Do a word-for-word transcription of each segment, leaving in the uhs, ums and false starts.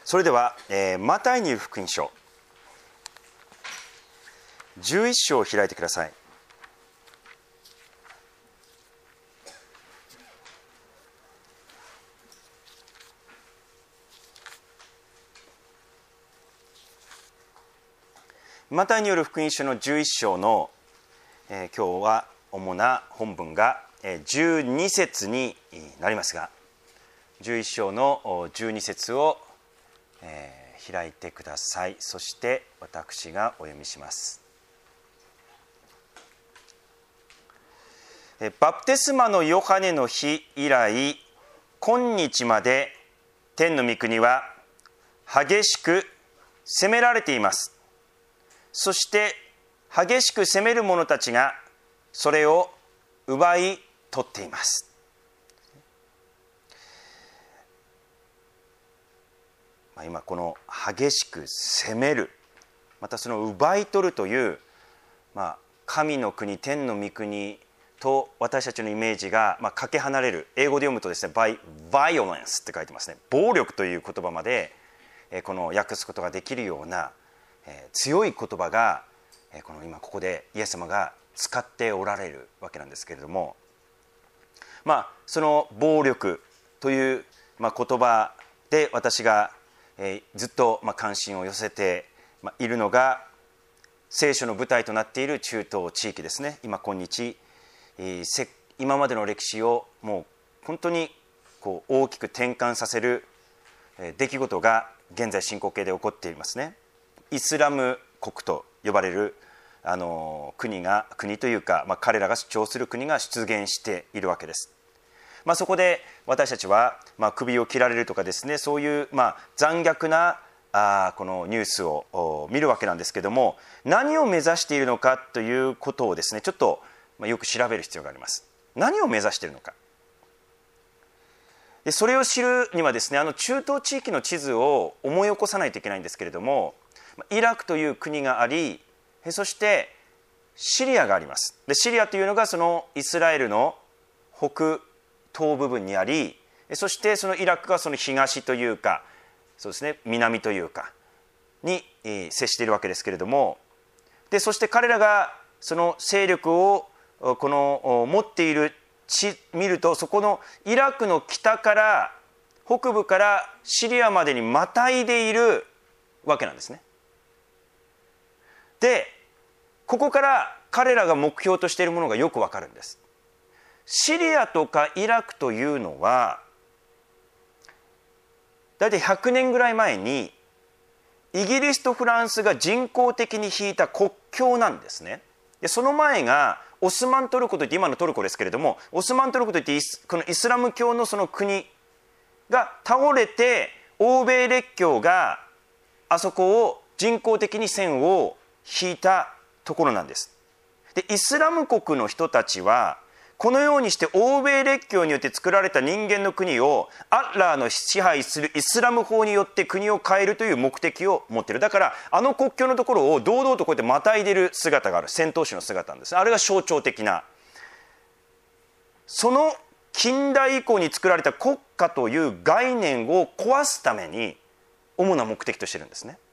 それでは、えー、マタイによる福音書じゅういっ章を開いてください。マタイによる福音書のじゅういっ章の、えー、今日は主な本文が、えー、じゅうに節になりますが、じゅういっ章のじゅうに節を、えー開いてください。そして私がお読みします。バプテスマのヨハネの日以来今日まで天の御国は激しく責められています。そして激しく責める者たちがそれを奪い取っています。今この激しく責める、またその奪い取るという、まあ、神の国天の御国と私たちのイメージが、まあ、かけ離れる。英語で読むとですね by violence って書いてますね。暴力という言葉まで、えー、この訳すことができるような、えー、強い言葉が、えー、この今ここでイエス様が使っておられるわけなんですけれども、まあその暴力という、まあ、言葉で私がえー、ずっとまあ関心を寄せているのが聖書の舞台となっている中東地域ですね。今今日、えー、今までの歴史をもう本当にこう大きく転換させる出来事が現在進行形で起こっていますね。イスラム国と呼ばれるあの国が国というか、まあ、彼らが主張する国が出現しているわけです。まあ、そこで私たちは、まあ、首を切られるとかですね、そういう、まあ、残虐なあこのニュースを見るわけなんですけども、何を目指しているのかということをですねちょっと、まあ、よく調べる必要があります。何を目指しているのか。でそれを知るにはですね、あの中東地域の地図を思い起こさないといけないんですけれども、イラクという国があり、そしてシリアがあります。でシリアというのがそのイスラエルの北東部分にあり、そしてそのイラクがその東というか、そうですね、南というかに接しているわけですけれども、でそして彼らがその勢力をこの持っている地見ると、そこのイラクの北から北部からシリアまでにまたいでいるわけなんですね。でここから彼らが目標としているものがよくわかるんです。シリアとかイラクというのはだいたいひゃくねんぐらい前にイギリスとフランスが人工的に引いた国境なんですね。でその前がオスマントルコといって、今のトルコですけれども、オスマントルコといってこのイスラム教のその国が倒れて、欧米列強があそこを人工的に線を引いたところなんです。でイスラム国の人たちはこのようにして欧米列強によって作られた人間の国をアッラーの支配するイスラム法によって国を変えるという目的を持っている。だからあの国境のところを堂々とこうやってまたいでいる姿がある、戦闘士の姿なんです。あれが象徴的な、その近代以降に作られた国家という概念を壊すために主な目的としているんですね。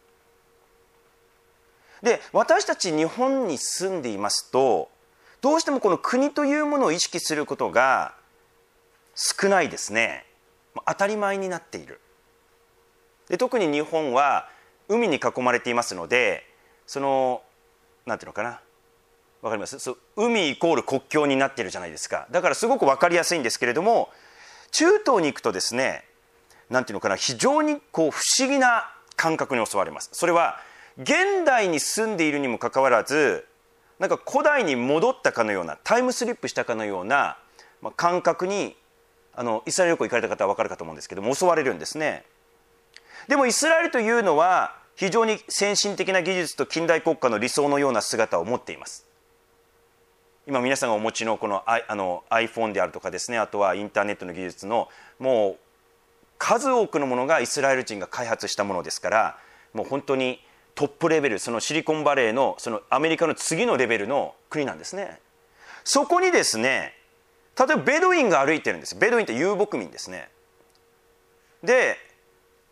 で私たち日本に住んでいますと、どうしてもこの国というものを意識することが少ないですね。当たり前になっている。で特に日本は海に囲まれていますので、そのなんていうのかな、わかります？そう海イコール国境になっているじゃないですか。だからすごく分かりやすいんですけれども、中東に行くとですね、なんていうのかな、非常にこう不思議な感覚に襲われます。それは現代に住んでいるにもかかわらず、なんか古代に戻ったかのような、タイムスリップしたかのような感覚に、あのイスラエル旅行行かれた方は分かるかと思うんですけども、襲われるんですね。でもイスラエルというのは非常に先進的な技術と近代国家の理想のような姿を持っています。今皆さんがお持ちのこの、I、あの iPhone であるとかですね、あとはインターネットの技術のもう数多くのものがイスラエル人が開発したものですから、もう本当にトップレベル、そのシリコンバレーのそのアメリカの次のレベルの国なんですね。そこにですね、例えばベドウィンが歩いてるんです。ベドウィンって遊牧民ですね。で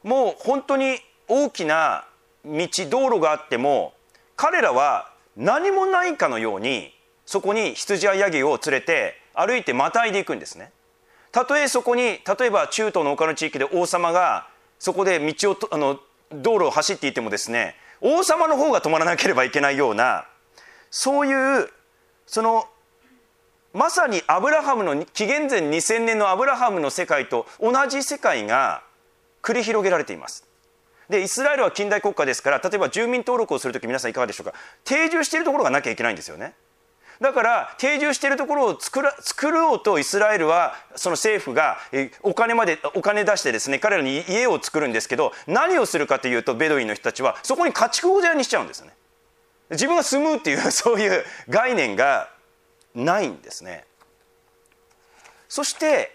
もう本当に大きな道道路があっても彼らは何もないかのようにそこに羊やヤギを連れて歩いてまたいでいくんですね。たとえそこに例えば中東の他の地域で王様がそこで道をあの道路を走っていてもですね、王様の方が止まらなければいけないような、そういうそのまさにアブラハムの紀元前にせんねんのアブラハムの世界と同じ世界が繰り広げられています。でイスラエルは近代国家ですから、例えば住民登録をするとき皆さんいかがでしょうか。定住しているところがなきゃいけないんですよね。だから定住しているところを作ら作ろうとイスラエルはその政府がお金までお金出してですね、彼らに家を作るんですけど、何をするかというとベドウィンの人たちはそこに家畜小屋にしちゃうんですよね。自分が住むっていうそういう概念がないんですね。そして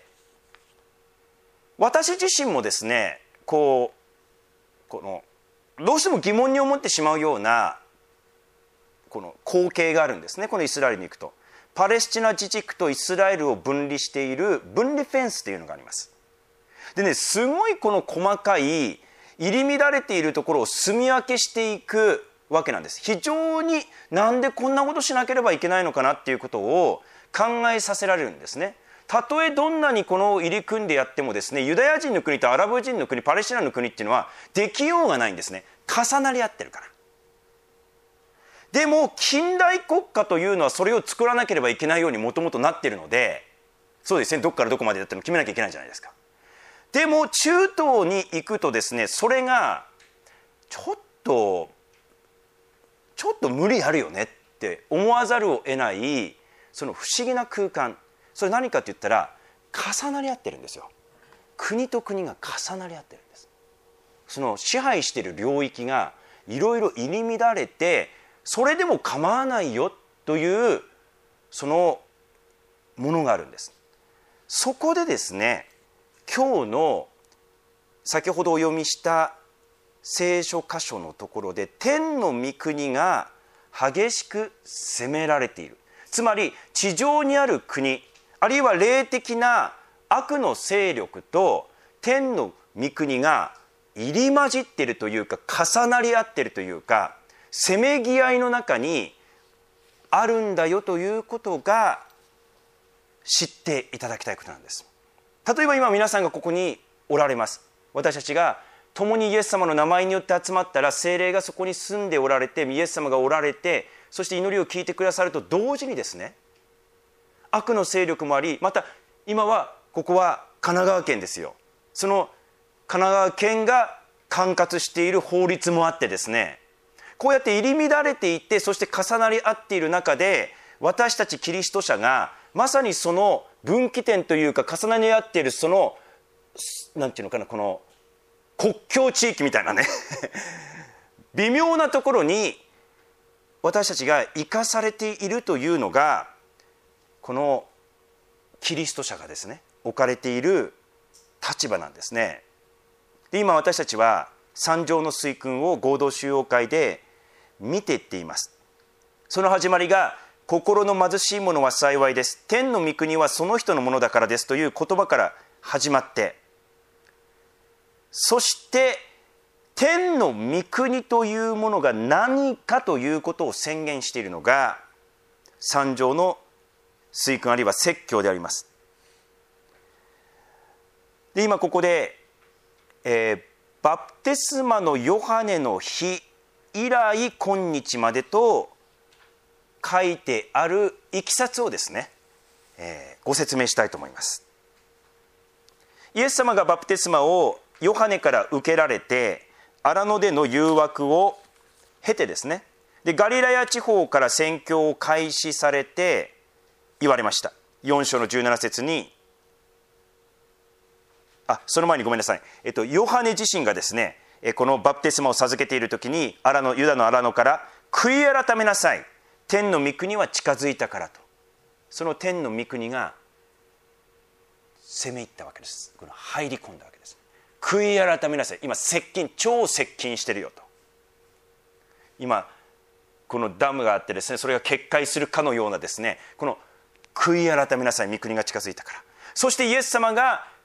私自身もですね、こうこのどうしても疑問に思ってしまうようなこの光景があるんですね。このイスラエルに行くとパレスチナ自治区とイスラエルを分離している分離フェンスというのがあります。でね、すごいこの細かい入り乱れているところを住み分けしていくわけなんです。非常になんでこんなことしなければいけないのかなっていうことを考えさせられるんですね。たとえどんなにこの入り組んでやってもですね、ユダヤ人の国とアラブ人の国、パレスチナの国っていうのはできようがないんですね。重なり合ってるから。でも近代国家というのはそれを作らなければいけないようにもともとなっているので、そうですね、どこからどこまでだっての決めなきゃいけないじゃないですか。でも中東に行くとですね、それがちょっとちょっと無理あるよねって思わざるを得ない、その不思議な空間、それ何かって言ったら重なり合ってるんですよ。国と国が重なり合ってるんです。その支配している領域がいろいろ入り乱れて、それでも構わないよというそのものがあるんです。そこでですね、今日の先ほどお読みした聖書箇所のところで天の御国が激しく責められている、つまり地上にある国、あるいは霊的な悪の勢力と天の御国が入り混じっているというか、重なり合っているというか、せめぎ合いの中にあるんだよということが知っていただきたいことなんです。例えば今皆さんがここにおられます。私たちが共にイエス様の名前によって集まったら、聖霊がそこに住んでおられて、イエス様がおられて、そして祈りを聞いてくださると同時にですね、悪の勢力もあり、また今はここは神奈川県ですよ。その神奈川県が管轄している法律もあってですね、こうやって入り乱れていて、そして重なり合っている中で、私たちキリスト者がまさにその分岐点というか、重なり合っているそのなんていうのかな、この国境地域みたいなね微妙なところに私たちが生かされているというのが、このキリスト者がですね置かれている立場なんですね。で今私たちは三条の水訓を合同修養会で見ていっています。その始まりが、心の貧しい者は幸いです、天の御国はその人のものだからですという言葉から始まって、そして天の御国というものが何かということを宣言しているのが三条の水訓あるいは説教であります。で今ここで、えー、バプテスマのヨハネの日以来今日までと書いてあるいきさつをですね、えー、ご説明したいと思います。イエス様がバプテスマをヨハネから受けられて、荒野での誘惑を経てですね、でガリラヤ地方から宣教を開始されて言われました。よん章のじゅうなな節に、あその前にごめんなさい、えっと、ヨハネ自身がですね、このバプテスマを授けている時に、荒野ユダの荒野から悔い改めなさい、天の御国は近づいたからと、その天の御国が攻め入ったわけです。この入り込んだわけです。悔い改めなさい、今接近、超接近してるよと。今このダムがあってですね、それが決壊するかのようなですね、この悔い改めなさい、御国が近づいたから。そしてイエス様が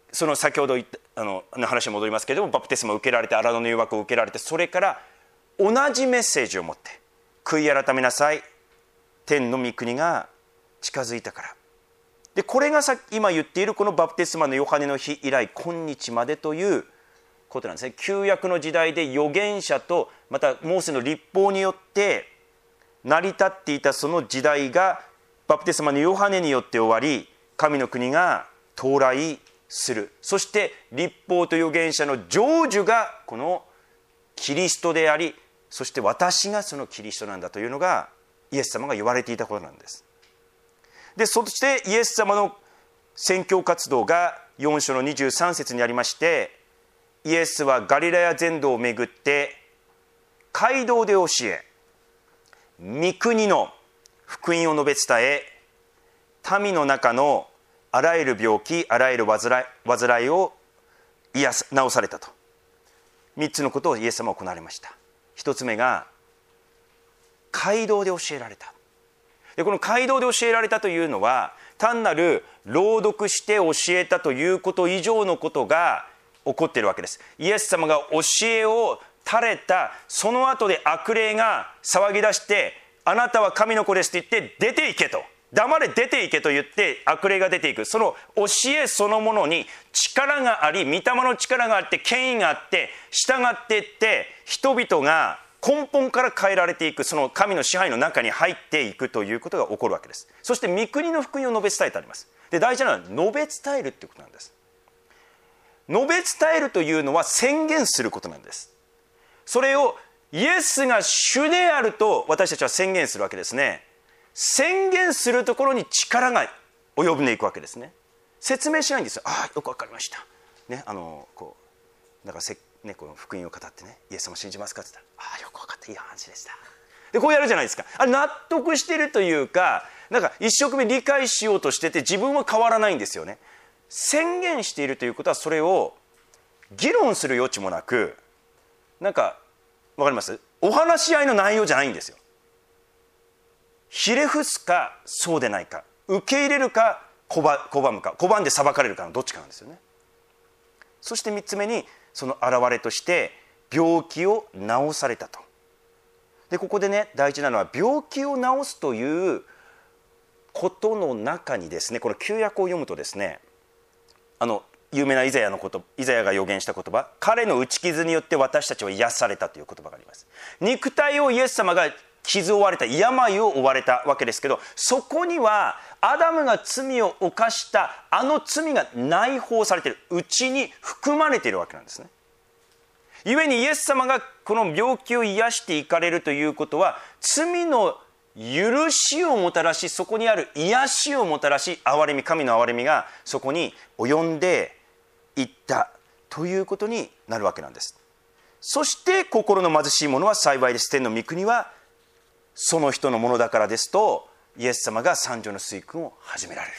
その先ほど言ったあの話に戻りますけれども、バプテスマを受けられて、荒野の誘惑を受けられて、それから同じメッセージを持って、悔い改めなさい、天の御国が近づいたから。でこれがさ今言っているこのバプテスマのヨハネの日以来今日までということなんですね。旧約の時代で預言者とまたモーセの律法によって成り立っていたその時代がバプテスマのヨハネによって終わり、神の国が到来する。そして律法と預言者の成就がこのキリストであり、そして私がそのキリストなんだというのがイエス様が言われていたことなんです。でそしてイエス様の宣教活動がよん章のにじゅうさん節にありまして、イエスはガリラヤ全土を巡って街道で教え、御国の福音を述べ伝え、民の中のあらゆる病気、あらゆる患い、患いを癒す治されたと。みっつのことをイエス様は行われました。ひとつめが街道で教えられた。でこの街道で教えられたというのは、単なる朗読して教えたということ以上のことが起こっているわけです。イエス様が教えを垂れたその後で悪霊が騒ぎ出して、あなたは神の子ですと言って出て行けと、黙れ出て行けと言って悪霊が出ていく。その教えそのものに力があり、御霊の力があって、権威があって、従っていって人々が根本から変えられていく、その神の支配の中に入っていくということが起こるわけです。そして御国の福音を述べ伝えてあります。で大事なのは述べ伝えるということなんです。述べ伝えるというのは宣言することなんです。それをイエスが主であると私たちは宣言するわけですね。宣言するところに力が及んでいくわけですね。説明しないんですよ。ああよくわかりました、ね、あのこうだからせ、ね、この福音を語ってね、イエス様信じますかって言ったら、ああよくわかった、いい話でした。でこうやるじゃないですか。あれ納得してるというか、なんか一生懸命理解しようとしてて自分は変わらないんですよね。宣言しているということは、それを議論する余地もなく、なんかわかります？お話し合いの内容じゃないんですよ。ひれ伏すかそうでないか、受け入れるか拒むか、拒んで裁かれるかのどっちかなんですよね。そしてみっつめに、その現れとして病気を治されたと。でここでね、大事なのは病気を治すということの中にですね、この旧約を読むとですね、あの有名なイザヤのこと、イザヤが予言した言葉、彼の打ち傷によって私たちは癒されたという言葉があります。肉体をイエス様が傷を負われた、病を負われたわけですけど、そこにはアダムが罪を犯したあの罪が内包されている、うちに含まれているわけなんですね。故にイエス様がこの病気を癒していかれるということは、罪の許しをもたらし、そこにある癒しをもたらし、憐れみ、神の憐れみがそこに及んでいったということになるわけなんです。そして心の貧しい者は幸いです、天の御国はその人のものだからですと、イエス様が三条の水訓を始められ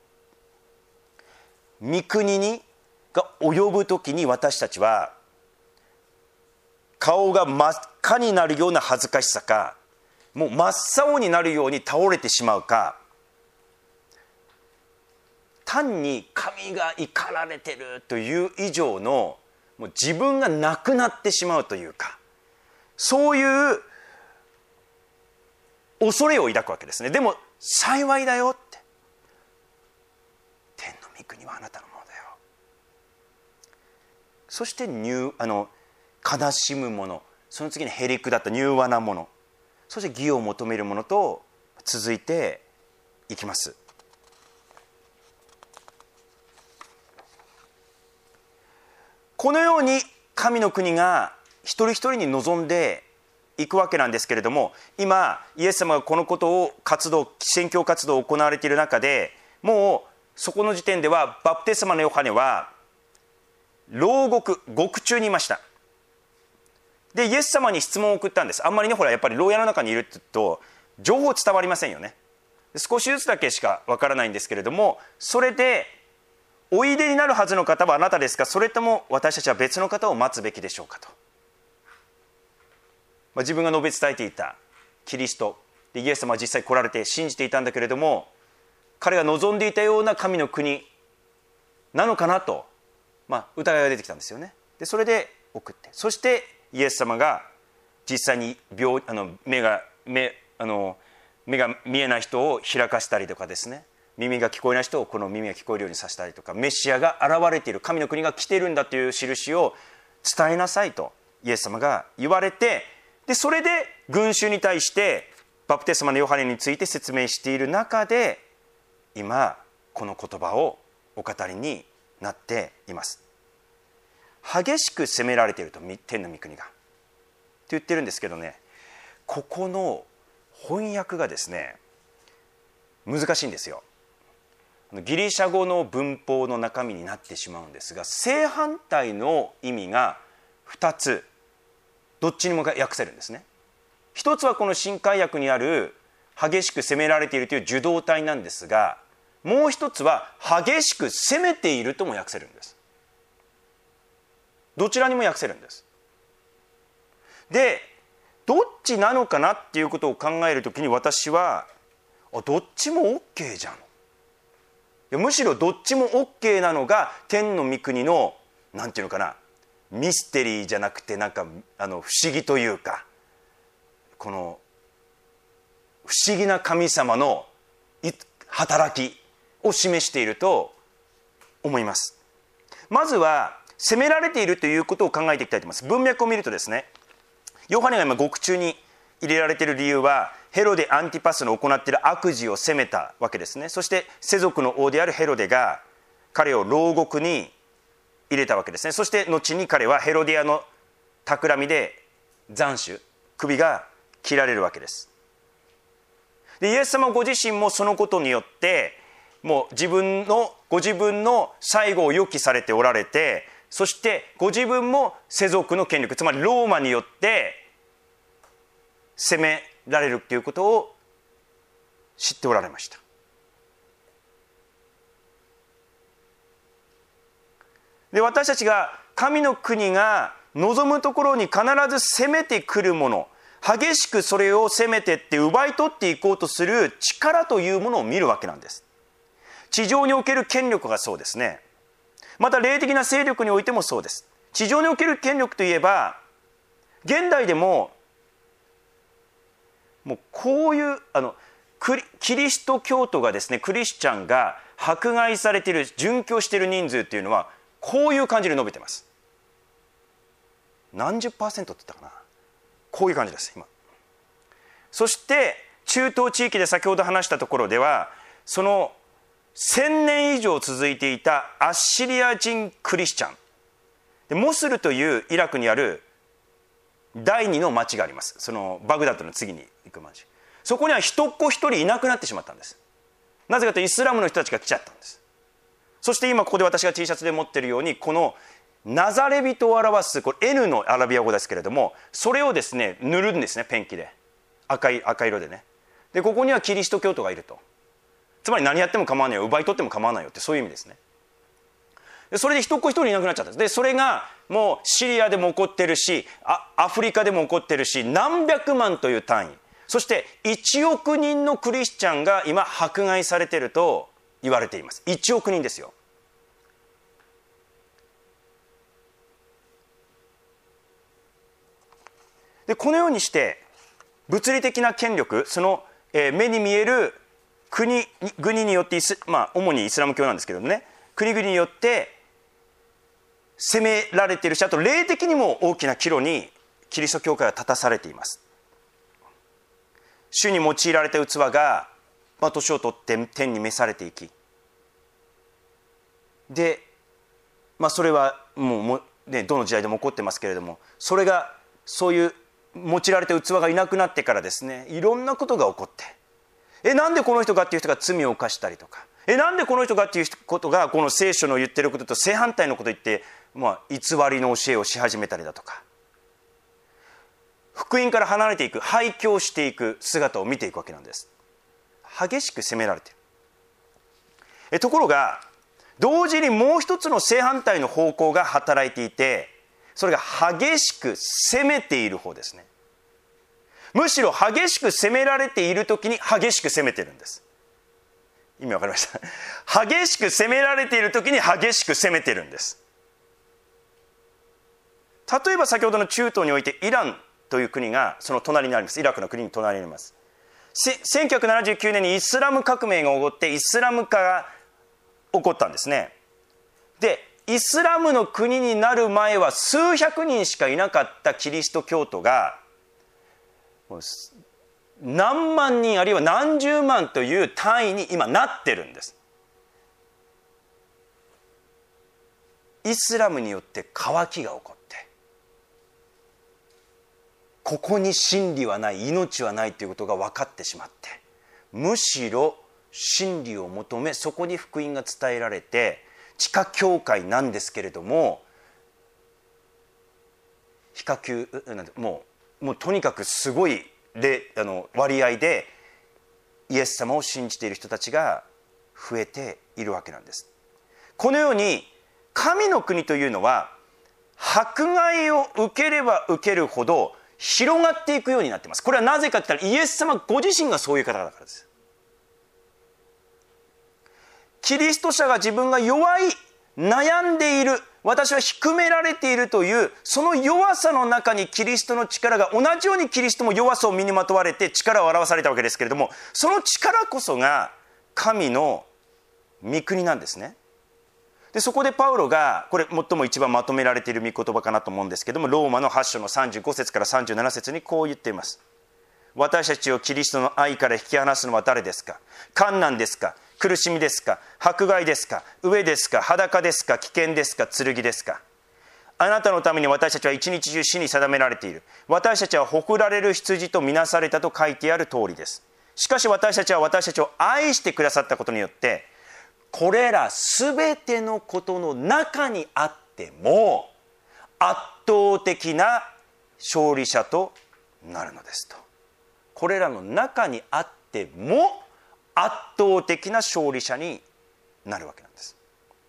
る。御国にが及ぶときに、私たちは顔が真っ赤になるような恥ずかしさか、もう真っ青になるように倒れてしまうか、単に神が怒られてるという以上のもう自分がなくなってしまうというか、そういう恐れを抱くわけですね。でも幸いだよって、天の御国はあなたのものだよ。そして柔あの悲しむもの、その次にへりくだった柔和なもの、そして義を求めるものと続いていきます。このように神の国が一人一人に臨んでいくわけなんですけれども、今イエス様がこのことを活動宣教活動を行われている中で、もうそこの時点ではバプテスマのヨハネは牢獄獄中にいました。でイエス様に質問を送ったんです。あんまりね、ほらやっぱり牢屋の中にいると情報伝わりませんよね。少しずつだけしかわからないんですけれども、それでおいでになるはずの方はあなたですか、それとも私たちは別の方を待つべきでしょうかと、まあ、自分が述べ伝えていたキリストで、イエス様は実際来られて信じていたんだけれども、彼が望んでいたような神の国なのかなとまあ、疑いが出てきたんですよね。でそれで送って、そしてイエス様が実際に病あの目が目あの目が見えない人を開かしたりとかですね、耳が聞こえない人をこの耳が聞こえるようにさせたりとか、メシアが現れている、神の国が来ているんだという印を伝えなさいとイエス様が言われて、でそれで群衆に対してバプテスマのヨハネについて説明している中で、今この言葉をお語りになっています。激しく責められていると、天の御国がと言ってるんですけどね、ここの翻訳がですね難しいんですよ。ギリシャ語の文法の中身になってしまうんですが、正反対の意味がふたつ、どっちにも訳せるんですね。一つはこの新海訳にある激しく責められているという受動体なんですが、もう一つは激しく責めているとも訳せるんです。どちらにも訳せるんです。でどっちなのかなっていうことを考えるときに、私はどっちも OK じゃん、いやむしろどっちも OK なのが天の御国のなんていうのかな、ミステリーじゃなくて、なんかあの不思議というか、この不思議な神様の働きを示していると思います。まずは責められているということを考えていきたいと思います。文脈を見るとですね、ヨハネが今獄中に入れられている理由は、ヘロデ・アンティパスの行っている悪事を責めたわけですね。そして世俗の王であるヘロデが彼を牢獄に入れたわけですね。そして後に彼はヘロディアの企みで斬首、首が切られるわけです。でイエス様ご自身もそのことによってもう自分のご自分の最後を予期されておられて、そしてご自分も世俗の権力、つまりローマによって責められるということを知っておられました。で私たちが神の国が望むところに必ず攻めてくるもの、激しくそれを攻めてって奪い取っていこうとする力というものを見るわけなんです。地上における権力がそうですね。また霊的な勢力においてもそうです。地上における権力といえば、現代でももうこういうあのキリスト教徒がですね、クリスチャンが迫害されている、殉教している人数っていうのはこういう感じで伸びてます。何十パーセントって言ったかな、こういう感じです今。そして中東地域で先ほど話したところでは、その千年以上続いていたアッシリア人クリスチャンで、モスルというイラクにある第二の町があります。そのバグダッドの次に行く町、そこには一っ子一人いなくなってしまったんです。なぜかというとイスラムの人たちが来ちゃったんです。そして今ここで私が T シャツで持っているように、このナザレ人を表すこれ N のアラビア語ですけれども、それをですね塗るんですね、ペンキで赤い赤色でね。でここにはキリスト教徒がいると、つまり何やっても構わないよ、奪い取っても構わないよって、そういう意味ですね。でそれで一っ子一人いなくなっちゃったんです。でそれがもうシリアでも起こってるし、あアフリカでも起こってるし、何百万という単位、そしていちおく人のクリスチャンが今迫害されていると言われています。いちおく人ですよ。でこのようにして物理的な権力、その、えー、目に見える国国によってイス、まあ、主にイスラム教なんですけどもね、国々によって攻められているし、あと霊的にも大きな岐路にキリスト教会は立たされています。主に用いられた器が、まあ、年を取って天に召されていき、で、まあ、それはもうも、ね、どの時代でも起こってますけれども、それがそういう用いられた器がいなくなってからですね、いろんなことが起こって、えなんでこの人かっていう人が罪を犯したりとか、えなんでこの人かっていうことがこの聖書の言ってることと正反対のことを言って、まあ、偽りの教えをし始めたりだとか、福音から離れていく、廃教していく姿を見ていくわけなんです。激しく責められている。えところが同時にもう一つの正反対の方向が働いていて、それが激しく責めている方ですね。むしろ激しく責められている時に激しく責めてるんです。意味わかりました？激しく責められている時に激しく責めてるんです。 例えば先ほどの中東においてイランという国がその隣にあります。イラクの国に隣にあります。せんきゅうひゃくななじゅうきゅうねんにイスラム革命が起こってイスラム化が起こったんですね。でイスラムの国になる前は数百人しかいなかったキリスト教徒が何万人あるいは何十万という単位に今なってるんです。イスラムによって渇きが起こって、ここに真理はない、命はないということが分かってしまって、むしろ真理を求めそこに福音が伝えられて、地下教会なんですけれども非科級もう、もうとにかくすごいあの割合でイエス様を信じている人たちが増えているわけなんです。このように神の国というのは迫害を受ければ受けるほど広がっていくようになっています。これはなぜかといったらイエス様ご自身がそういう方だからです。キリスト者が自分が弱い、悩んでいる、私は低められているというその弱さの中にキリストの力が、同じようにキリストも弱さを身にまとわれて力を表されたわけですけれども、その力こそが神の御国なんですね。でそこでパウロがこれ最も一番まとめられている御言葉かなと思うんですけども、ローマのはち章のさんじゅうご節からさんじゅうなな節にこう言っています。私たちをキリストの愛から引き離すのは誰ですか。患難ですか、苦しみですか、迫害ですか、飢えですか、裸ですか、危険ですか、剣ですか。あなたのために私たちは一日中死に定められている。私たちは誇られる羊とみなされたと書いてある通りです。しかし私たちは私たちを愛してくださったことによって、これらすべてのことの中にあっても圧倒的な勝利者となるのですと。これらの中にあっても圧倒的な勝利者になるわけなんです。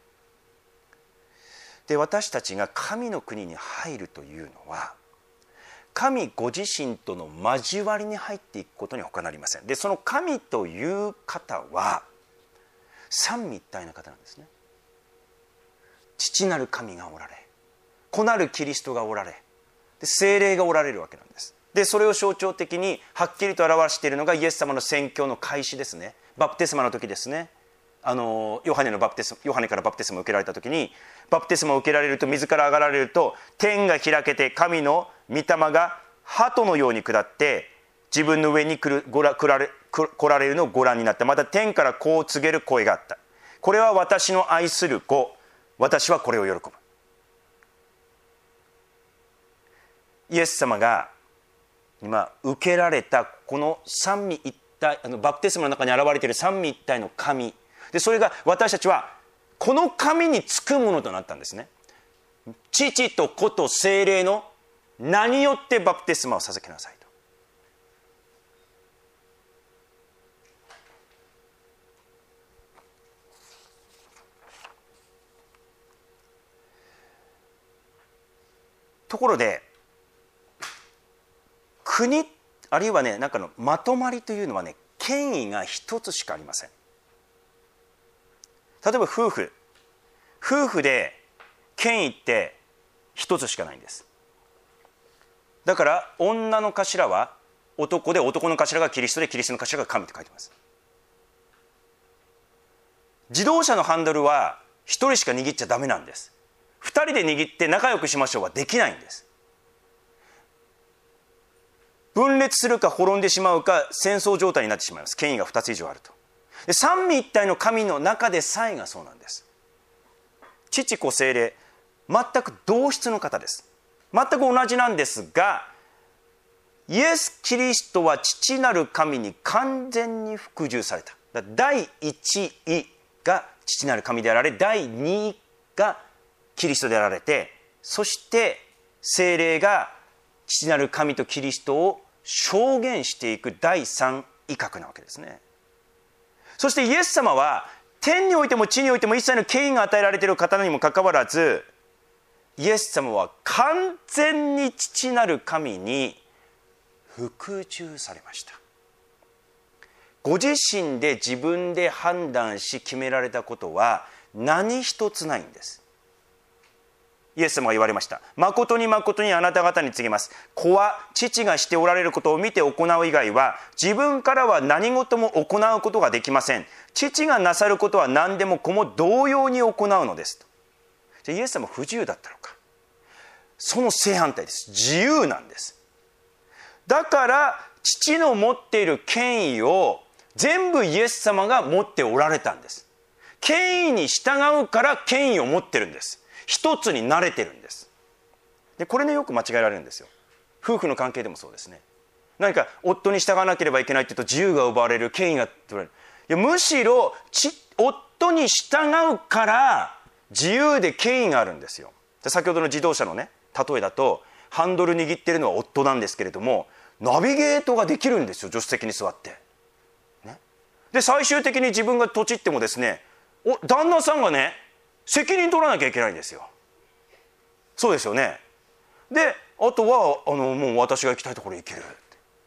で私たちが神の国に入るというのは、神ご自身との交わりに入っていくことに他なりません。でその神という方は三位一体の方なんですね。父なる神がおられ、子なるキリストがおられ、で聖霊がおられるわけなんです。でそれを象徴的にはっきりと表しているのがイエス様の宣教の開始ですね。バプテスマの時ですね。あのヨハネのバプテスヨハネからバプテスマを受けられた時に、バプテスマを受けられると、自ら上がられると天が開けて神の御霊が鳩のように下って自分の上に来る来ら来られ来られるのをご覧になった。また天からこう告げる声があった。これは私の愛する子、私はこれを喜ぶ。イエス様が今受けられたこの三位一体、あのバプテスマの中に現れている三位一体の神で、それが私たちはこの神につくものとなったんですね。父と子と聖霊の名によってバプテスマを授けなさいと。ところで国あるいはね、なんかのまとまりというのはね、権威が一つしかありません。例えば夫婦夫婦で権威って一つしかないんです。だから女の頭は男で、男の頭がキリストで、キリストの頭が神って書いてます。自動車のハンドルは一人しか握っちゃダメなんです。二人で握って仲良くしましょうはできないんです。分裂するか滅んでしまうか戦争状態になってしまいます。権威が二つ以上あると。で三位一体の神の中でさえがそうなんです。父子聖霊、全く同質の方です。全く同じなんですが、イエス・キリストは父なる神に完全に服従された。だから第一位が父なる神であられ、第二位がキリストであられて、そして聖霊が父なる神とキリストを証言していく第三位格なわけですね。そしてイエス様は天においても地においても一切の権威が与えられている方にもかかわらず、イエス様は完全に父なる神に服従されました。ご自身で自分で判断し決められたことは何一つないんです。 イエス様が言われました。誠に誠にあなた方に告げます。子は父がしておられることを見て行う以外は自分からは何事も行うことができません。父がなさることは何でも子も同様に行うのですと。じゃあイエス様不自由だったのか。その正反対です。自由なんです。だから父の持っている権威を全部イエス様が持っておられたんです。権威に従うから権威を持ってるんです。一つに慣れてるんです。でこれねよく間違えられるんですよ。夫婦の関係でもそうですね。何か夫に従わなければいけないって言うと自由が奪われる、権威が取られる。いやむしろち夫に従うから自由で権威があるんですよ。で先ほどの自動車のね例えだとハンドル握ってるのは夫なんですけれどもナビゲートができるんですよ、助手席に座って、ね、で最終的に自分がとちってもですねお旦那さんがね責任取らなきゃいけないんですよ。そうですよね。であとはあのもう私が行きたいところへ行けるって、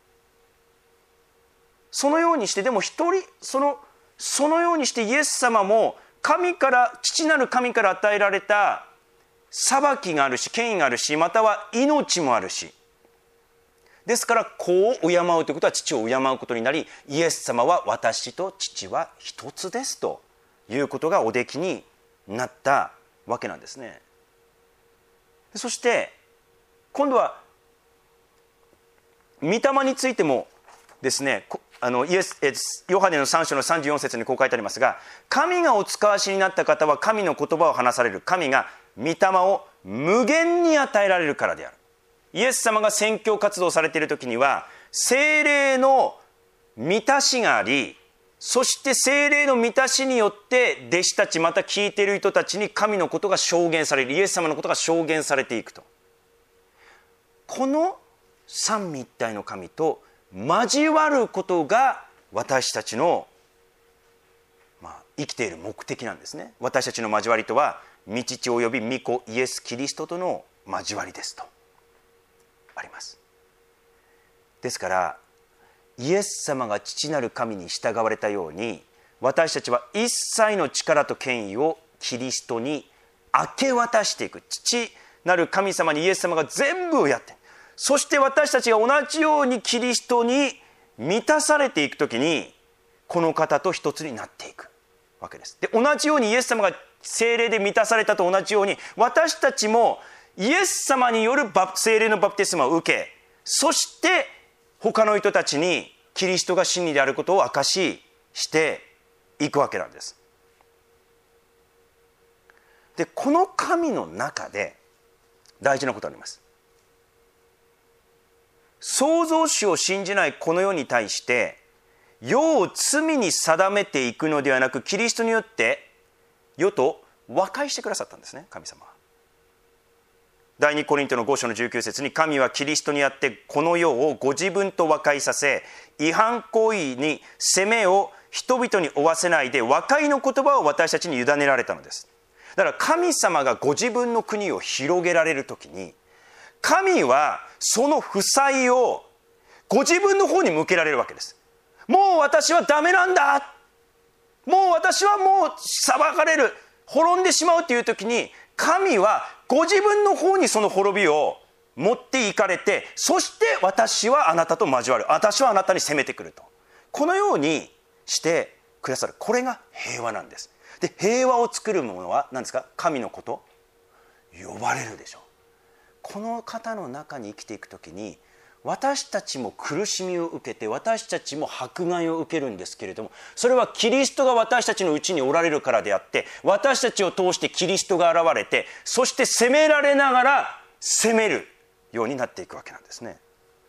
そのようにしてでも一人そのそのようにしてイエス様も神から父なる神から与えられた裁きがあるし権威があるしまたは命もあるし、ですから子を敬うということは父を敬うことになり、イエス様は私と父は一つですということがおできになったわけなんですね。そして今度は御霊についてもですね、あのイエスヨハネのさん章のさんじゅうよん節にこう書いてありますが、神がお使わしになった方は神の言葉を話される。神が御霊を無限に与えられるからである。イエス様が宣教活動されている時には聖霊の満たしがあり、そして聖霊の満たしによって弟子たちまた聞いている人たちに神のことが証言される、イエス様のことが証言されていくと。この三位一体の神と交わることが私たちの、まあ、生きている目的なんですね。私たちの交わりとは御父および御子イエス・キリストとの交わりですとあります。ですからイエス様が父なる神に従われたように、私たちは一切の力と権威をキリストに明け渡していく。父なる神様にイエス様が全部をやって、そして私たちが同じようにキリストに満たされていくときにこの方と一つになっていくわけです。で同じようにイエス様が聖霊で満たされたと同じように、私たちもイエス様による聖霊のバプテスマを受け、そして他の人たちにキリストが真理であることを証ししていくわけなんです。でこの神の中で大事なことがあります。創造主を信じないこの世に対して世を罪に定めていくのではなく、キリストによって世と和解してくださったんですね、神様は。第二コリントのご章のじゅうきゅう節に、神はキリストにあってこの世をご自分と和解させ、違反行為に責めを人々に負わせないで和解の言葉を私たちに委ねられたのです。だから神様がご自分の国を広げられるときに、神はその負債をご自分の方に向けられるわけです。もう私はダメなんだ、もう私はもう裁かれる、滅んでしまうという時に、神はご自分の方にその滅びを持っていかれて、そして私はあなたと交わる、私はあなたに攻めてくると、このようにしてくださる。これが平和なんです。で平和を作るものは何ですか？神のこと、呼ばれるでしょう。この方の中に生きていくときに、私たちも苦しみを受けて、私たちも迫害を受けるんですけれども、それはキリストが私たちのうちにおられるからであって、私たちを通してキリストが現れて、そして責められながら責めるようになっていくわけなんですね。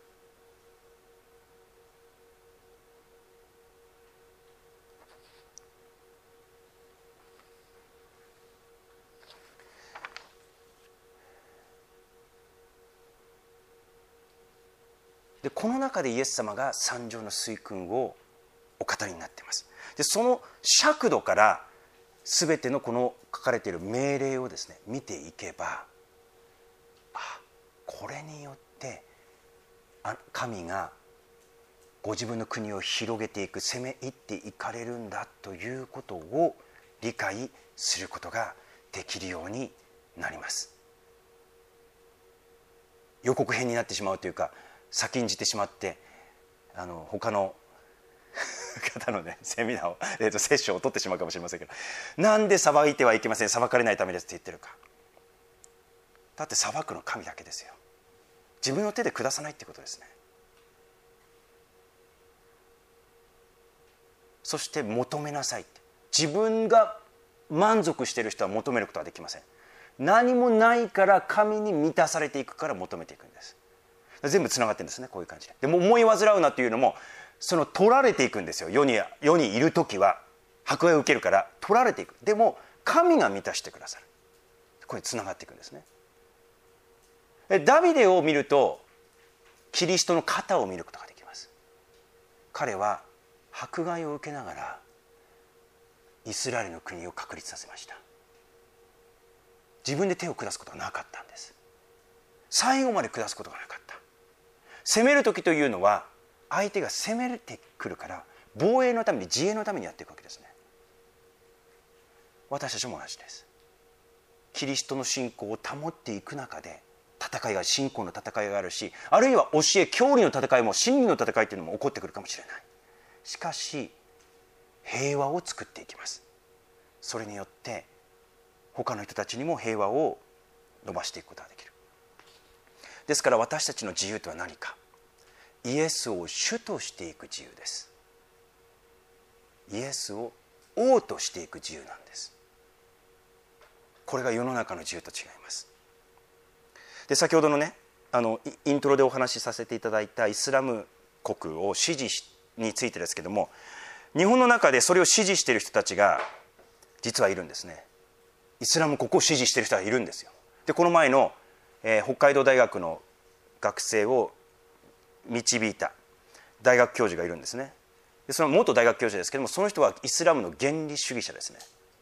でこの中でイエス様が三条の水訓をお語りになっています。でその尺度から全てのこの書かれている命令をですね見ていけば、あ、これによって神がご自分の国を広げていく、攻め入っていかれるんだということを理解することができるようになります。 予告編になってしまうというか、先んじてしまって、あの他の方のねセミナーを、えー、とセッションを取ってしまうかもしれませんけど、なんで裁いてはいけません、裁かれないためですって言ってるか。だって裁くの神だけですよ。自分の手で下さないってことですね。そして求めなさいって。自分が満足している人は求めることはできません。何もないから神に満たされていくから求めていくんです。全部つながってるんですね、こういう感じで。でも思い煩うなというのも、その取られていくんですよ。世に世にいる時は迫害を受けるから取られていく。でも神が満たしてくださる。これつながっていくんですね。ダビデを見るとキリストの肩を見ることができます。彼は迫害を受けながらイスラエルの国を確立させました。自分で手を下すことはなかったんです。最後まで下すことがなかった。攻める時というのは相手が攻めてくるから防衛のために、自衛のためにやっていくわけですね。私たちも同じです。キリストの信仰を保っていく中で戦いが、信仰の戦いがあるし、あるいは教え教理の戦いも、真理の戦いというのも起こってくるかもしれない。しかし平和を作っていきます。それによって他の人たちにも平和を伸ばしていくことができる。ですから私たちの自由とは何か。イエスを主としていく自由です。イエスを王としていく自由なんです。これが世の中の自由と違います。で、先ほどのね、あのイントロでお話しさせていただいたイスラム国を支持しについてですけども、日本の中でそれを支持している人たちが実はいるんですね。イスラム国を支持している人がいるんですよ。で、この前の、えー、北海道大学の学生を導いた大学教授がいるんですね。で、その元大学教授ですけども、その人はイスラムの原理主義者ですね。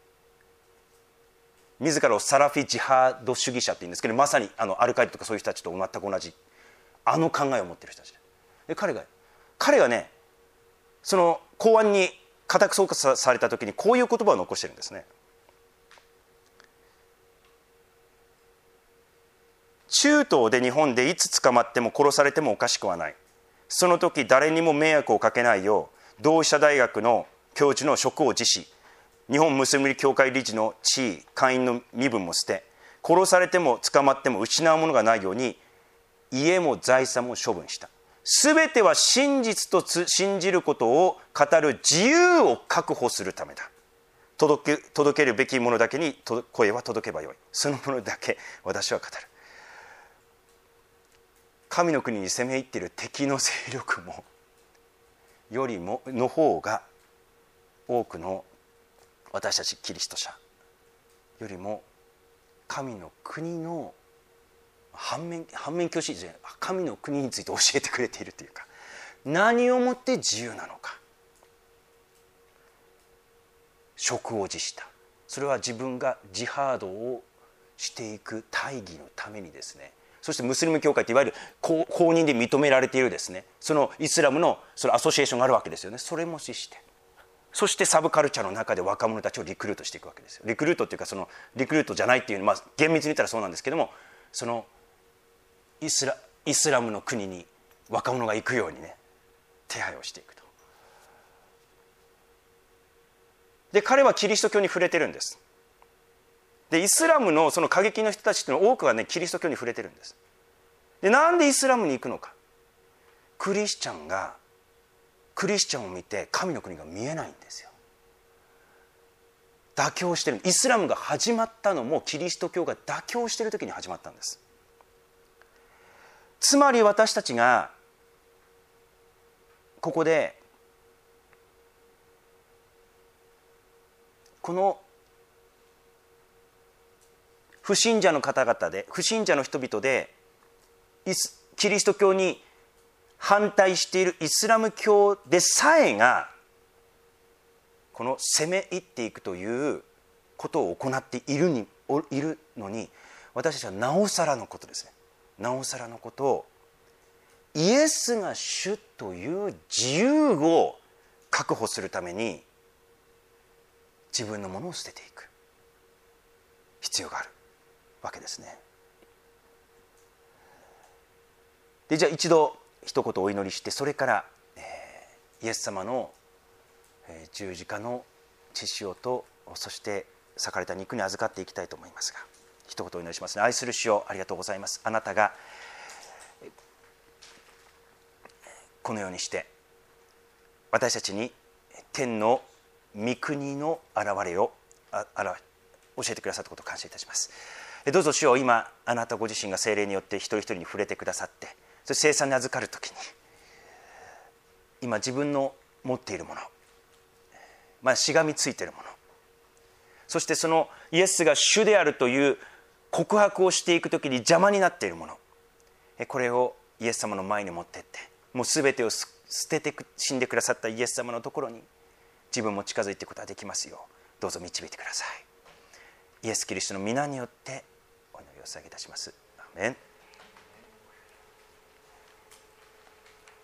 自らをサラフィジハード主義者って言うんですけど、まさにあのアルカイダとかそういう人たちと全く同じあの考えを持っている人たちで、彼が彼がね、その公安に家宅捜索された時にこういう言葉を残してるんですね。中東で日本でいつ捕まっても殺されてもおかしくはない。その時誰にも迷惑をかけないよう、同志社大学の教授の職を辞し、日本ムスリム協会理事の地位、会員の身分も捨て、殺されても捕まっても失うものがないように家も財産も処分した。すべては真実と信じることを語る自由を確保するためだ。届け、届けるべきものだけに声は届けばよい。そのものだけ私は語る。神の国に攻め入っている敵の勢力もよりもの方が多くの私たちキリスト者よりも神の国の反面反面教師で神の国について教えてくれているというか、何をもって自由なのか。職を辞した。それは自分がジハードをしていく大義のためにですね。そしてムスリム教会っていわゆる公認で認められているですね、そのイスラムのそのアソシエーションがあるわけですよね。それも死して、そしてサブカルチャーの中で若者たちをリクルートしていくわけですよ。リクルートっていうか、そのリクルートじゃないっていうのは、まあ、厳密に言ったらそうなんですけども、そのイスラ、イスラムの国に若者が行くようにね、手配をしていくと。で、彼はキリスト教に触れてるんです。で、イスラムのその過激の人たちっていうのは多くはね、キリスト教に触れてるんです。で、なんでイスラムに行くのか。クリスチャンがクリスチャンを見て神の国が見えないんですよ。妥協してる。イスラムが始まったのもキリスト教が妥協している時に始まったんです。つまり私たちがここでこの不信者の方々で、不信者の人々でキリスト教に反対しているイスラム教でさえがこの攻め入っていくということを行っているにいるのに、私たちはなおさらのことですね。なおさらのことを、イエスが主という自由を確保するために自分のものを捨てていく必要があるわけですね。 でじゃあ一度一言お祈りして、それから、えー、イエス様の、えー、十字架の血潮と、そして裂かれた肉に預かっていきたいと思いますが、一言お祈りしますね。愛する主よ、ありがとうございます。あなたがこのようにして私たちに天の御国の現れをああら教えてくださったことを感謝いたします。どうぞ主よ、今あなたご自身が聖霊によって一人一人に触れてくださって、そして聖餐に預かるときに今自分の持っているもの、まあ、しがみついているもの、そしてそのイエスが主であるという告白をしていくときに邪魔になっているもの、これをイエス様の前に持っていって、もう全てを捨てて死んでくださったイエス様のところに自分も近づいていくことができますよう、どうぞ導いてください。イエス・キリストの皆によってお祈りを捧げいたします。アーメン。